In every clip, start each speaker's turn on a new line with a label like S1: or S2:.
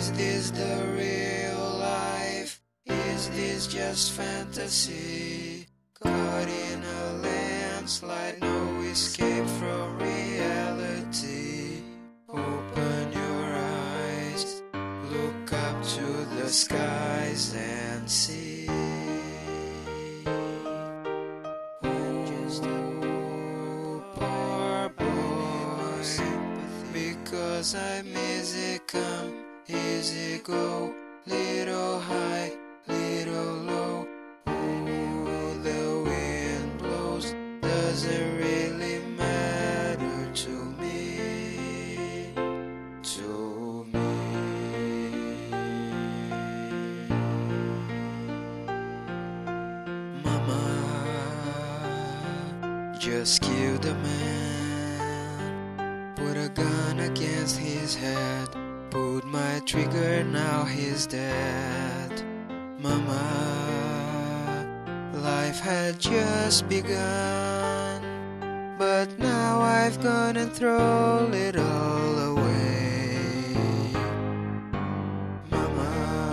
S1: Is this the real life? Is this just fantasy? Caught in a landslide, no escape from reality. Open your eyes, look up to the skies and see. Because I'm easy come, easy go, little high, little low. Ooh, the wind blows, doesn't really matter to me, to me. Mama just killed a man. Put a gun against his head, pulled my trigger, now he's dead. Mama, life had just begun, but now I've gone and thrown it all away. Mama,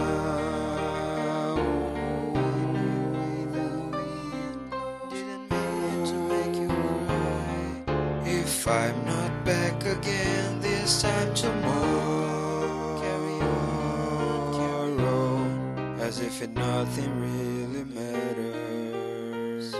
S1: the wind didn't mean to make you cry. If I'm not back again this time tomorrow, carry on, as if nothing really matters.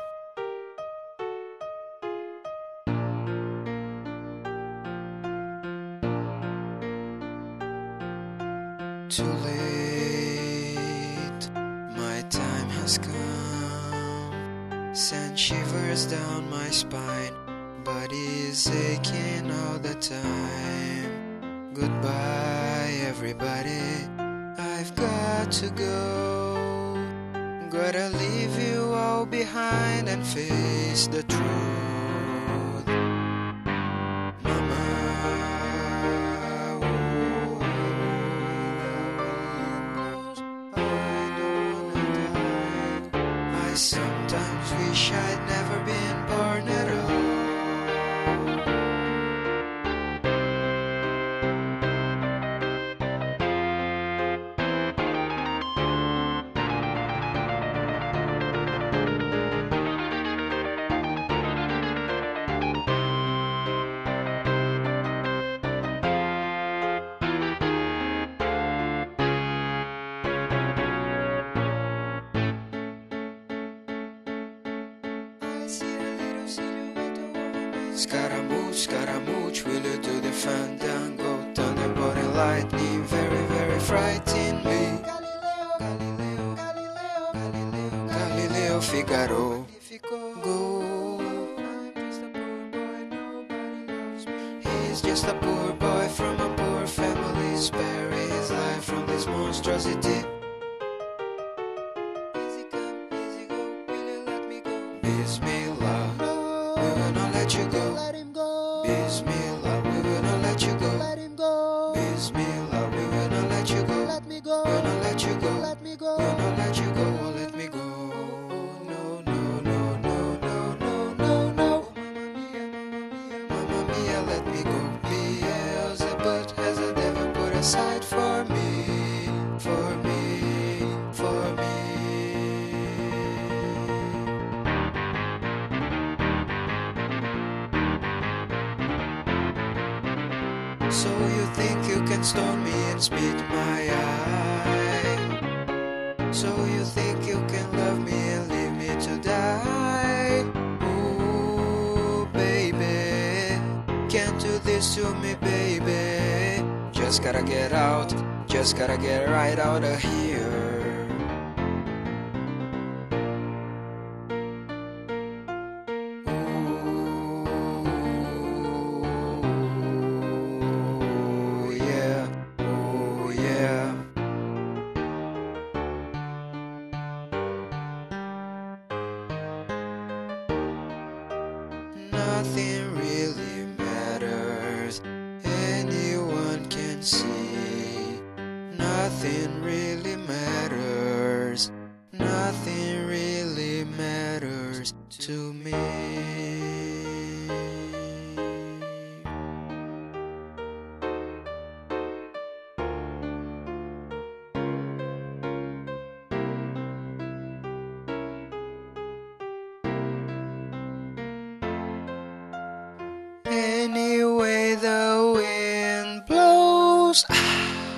S1: Too late, my time has come, sent shivers down my spine. Body's aching all the time. Goodbye everybody, I've got to go. Gotta leave you all behind and face the truth. Mama, oh, I don't wanna die. I sometimes wish I'd never been born at all. Scaramouche, Scaramouche, will you do the fandango? Thunderbolt and lightning, very, very frightening me. Galileo, Galileo, Galileo, Galileo, Figaro, go. He's just a poor boy from a poor family, spare his life from this monstrosity. Easy come, easy go, will you let me go? Bismillah, we will not let you go. Bismillah, we will not let you go. Bismillah, we will not let you go.
S2: Let me go.
S1: We will not let you go.
S2: Let me go.
S1: We will not let you go. Oh, let me go. No, no, no, no, no, no, no, no. Mamma mia, let me go. Beelzebub has a devil put aside for me, for me, for me. So you think you can stone me and spit my eye? So you think you can love me and leave me to die? Ooh, baby, can't do this to me, baby. Just gotta get out, just gotta get right out of here. Nothing really matters, anyone can see. Nothing really matters, nothing really matters to me. close.